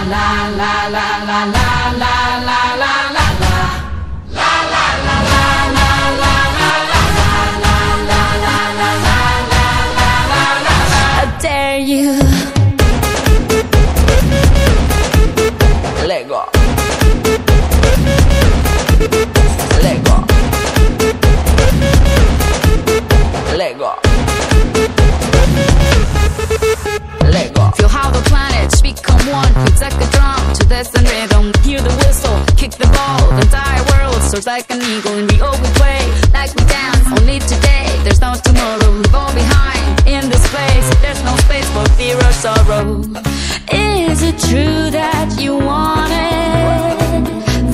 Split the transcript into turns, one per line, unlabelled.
I dare you. Let go. Let go. Let go. Let go. Feel how the planets become one. It's like a drum to dance and rhythm. Hear the whistle, kick the ball. The entire world soars like an eagle, and we all we play like we dance. Only today, there's no tomorrow. Leave all behind in this place. There's no space for fear or sorrow. Is it true that you want it?